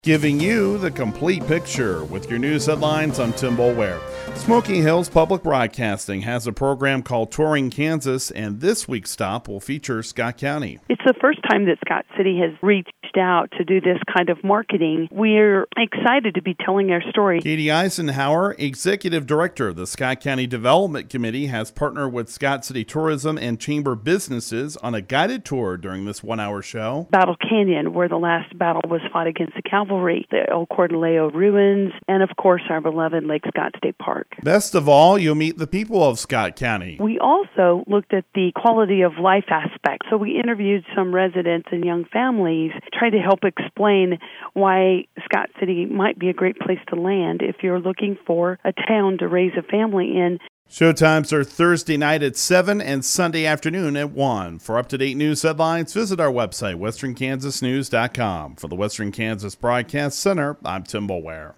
Giving you the complete picture with your news headlines. I'm Tim Boulware. Smoky Hills Public Broadcasting has a program called Touring Kansas, and this week's stop will feature Scott County. It's the first time that Scott City has reached out to do this kind of marketing. We're excited to be telling our story. Katie Eisenhower, Executive Director of the Scott County Development Committee, has partnered with Scott City Tourism and Chamber Businesses on a guided tour during this one-hour show. Battle Canyon, where the last battle was fought against the cavalry, the El Cordillo ruins, and of course our beloved Lake Scott State Park. Best of all, you'll meet the people of Scott County. We also looked at the quality of life aspect. So we interviewed some residents and young families, tried to help explain why Scott City might be a great place to land if you're looking for a town to raise a family in. Showtimes are Thursday night at 7 and Sunday afternoon at 1. For up-to-date news headlines, visit our website, westernkansasnews.com. For the Western Kansas Broadcast Center, I'm Tim Boulware.